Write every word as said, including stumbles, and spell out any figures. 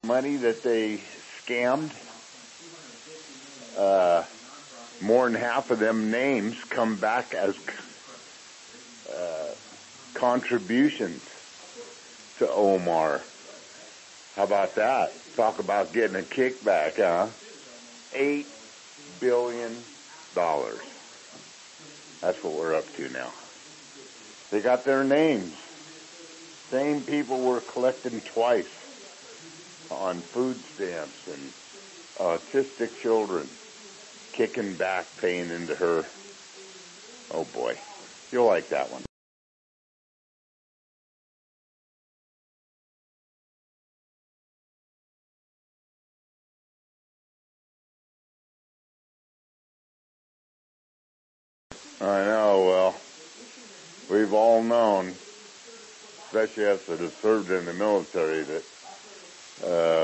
money that they scammed, uh, more than half of them names come back as uh, contributions to Omar. How about that? Talk about getting a kickback, huh? Eight billion dollars. That's what we're up to now. They got their names. Same people were collecting twice on food stamps and autistic children, kicking back, paying into her. Oh boy, you'll like that one. I know, well, we've all known, especially us that have served in the military, that uh,